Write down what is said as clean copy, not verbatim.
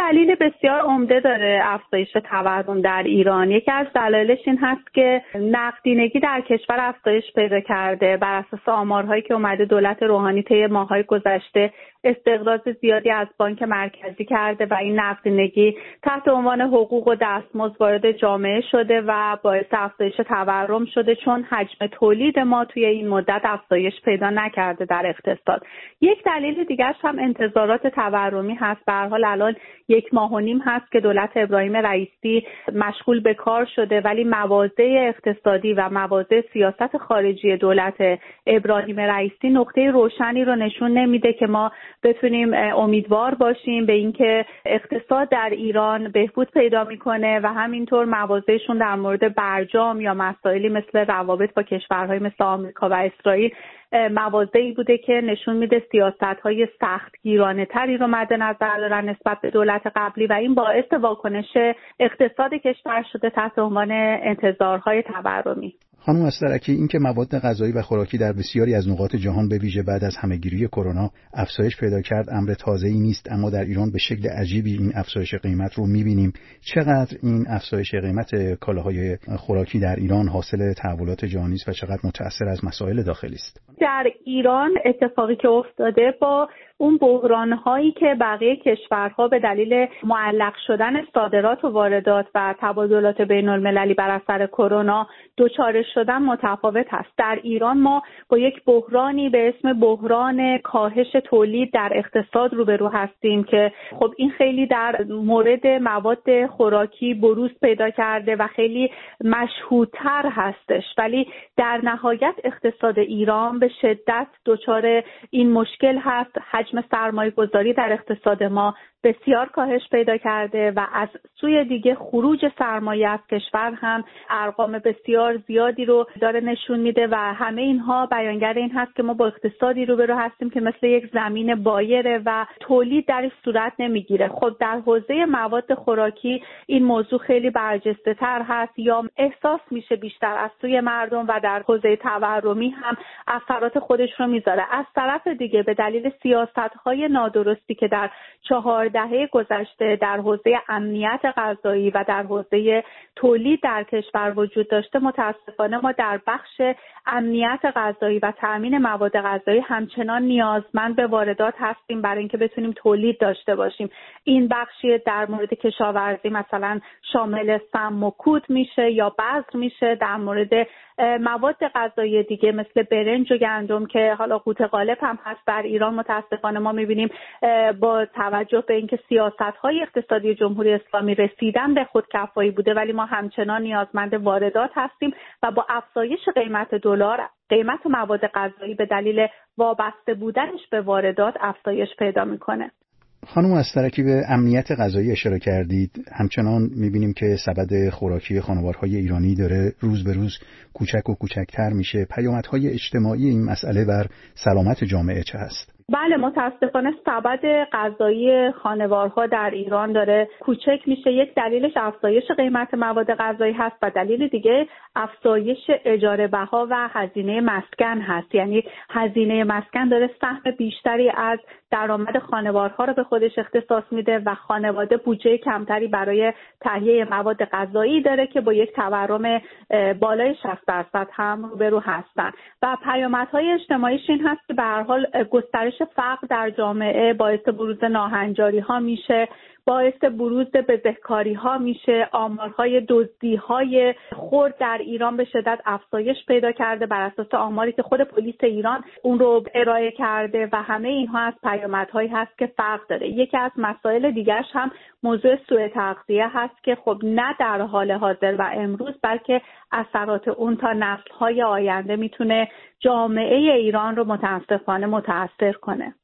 دلیل بسیار عمده داره افزایش تورم در ایران. یکی از دلایلش این هست که نقدینگی در کشور افزایش پیدا کرده. بر اساس آمارهایی که اومده دولت روحانی طی ماه‌های گذشته استقراض زیادی از بانک مرکزی کرده و این نقدینگی تحت عنوان حقوق و دستمزد وارد جامعه شده و باعث افزایش تورم شده، چون حجم تولید ما توی این مدت افزایش پیدا نکرده در اقتصاد. یک دلیل دیگرش هم انتظارات تورمی هست. به هر حال الان 1.5 ماه هست که دولت ابراهیم رئیسی مشغول به کار شده، ولی مواضع اقتصادی و مواضع سیاست خارجی دولت ابراهیم رئیسی نقطه روشنی رو نشون نمیده که ما بتونیم امیدوار باشیم به اینکه اقتصاد در ایران بهبود پیدا میکنه و همینطور مواضعشون در مورد برجام یا مسائلی مثل روابط با کشورهای مثل آمریکا و اسرائیل مواضعی بوده که نشون میده سیاست‌های سختگیرانه تری رو مد نظر دارن نسبت به دولت قبلی و این باعث واکنش اقتصاد کشور شده تحت عنوان انتظارهای تورمی. خانم استرکی، این که مواد غذایی و خوراکی در بسیاری از نقاط جهان به ویژه بعد از همهگیری کرونا افزایش پیدا کرد امر تازه‌ای نیست، اما در ایران به شکل عجیبی این افزایش قیمت رو می‌بینیم. چقدر این افزایش قیمت کالاهای خوراکی در ایران حاصل تحولات جهانی است و چقدر متأثر از مسائل داخلی است؟ در ایران اتفاقی که افتاده با اون بحران‌هایی که بقیه کشورها به دلیل معلق شدن صادرات و واردات و تبادلات بین‌المللی بر اثر کرونا دچار شدن متفاوت هست. در ایران ما با یک بحرانی به اسم بحران کاهش تولید در اقتصاد روبرو هستیم که خب این خیلی در مورد مواد خوراکی بروز پیدا کرده و خیلی مشهودتر هستش، ولی در نهایت اقتصاد ایران به شدت دچار این مشکل هست. حجم سرمایه‌گذاری در اقتصاد ما بسیار کاهش پیدا کرده و از سوی دیگه خروج سرمایه از کشور هم ارقام بسیار زیادی رو داره نشون میده و همه اینها بیانگر این هست که ما با اقتصادی روبرو هستیم که مثل یک زمین بایره و تولید درش صورت نمیگیره. خب در حوزه مواد خوراکی این موضوع خیلی برجسته تر هست یا احساس میشه بیشتر از سوی مردم و در حوزه تورمی هم اثرات خودش رو میذاره. از طرف دیگه به دلیل سیاست‌های نادرستی که در 4 دهه گذشته در حوزه امنیت غذایی و در حوزه تولید در کشور وجود داشته، متاسفانه ما در بخش امنیت غذایی و تامین مواد غذایی همچنان نیازمند به واردات هستیم برای اینکه بتونیم تولید داشته باشیم. این بخشی در مورد کشاورزی مثلا شامل سم و کود میشه یا بذر میشه، در مورد مواد غذایی دیگه مثل برنج و گندم که حالا قوت غالب هم هست در ایران، متاسفانه ما می‌بینیم با توجه به اینکه سیاست‌های اقتصادی جمهوری اسلامی رسیدن به خودکفایی بوده، ولی ما همچنان نیازمند واردات هستیم و با افزایش قیمت دلار قیمت مواد غذایی به دلیل وابسته بودنش به واردات افزایش پیدا می‌کنه. خانم استرکی، به امنیت غذایی اشاره کردید. همچنان می‌بینیم که سبد خوراکی خانوارهای ایرانی داره روز به روز کوچک و کوچکتر میشه. پیامدهای اجتماعی این مسئله بر سلامت جامعه چه هست؟ بله، متاسفانه سبد غذایی خانوارها در ایران داره کوچک میشه. یک دلیلش افزایش قیمت مواد غذایی هست و دلیل دیگه افزایش اجاره بها و هزینه مسکن هست. یعنی هزینه مسکن داره سهم بیشتری از درآمد خانوارها رو به خودش اختصاص میده و خانواده بودجه کمتری برای تهیه مواد غذایی داره که با یک تورم بالای 60% هم روبرو هستن و پیامدهای اجتماعیش این هست که به هر حال گسترش فقر در جامعه باعث بروز ناهنجاری ها میشه، باعث بروز بزهکاری ها میشه. آمارهای دزدی های خرد در ایران به شدت افزایش پیدا کرده بر اساس آماری که خود پلیس ایران اون رو ارائه کرده و همه اینها از پیامدهایی هست که فقر داره. یکی از مسائل دیگرش هم موضوع سوء تغذیه هست که خب نه در حال حاضر و امروز بلکه اثرات اون تا نسل‌های آینده میتونه جامعه ایران رو متاسفانه متاثر کنه.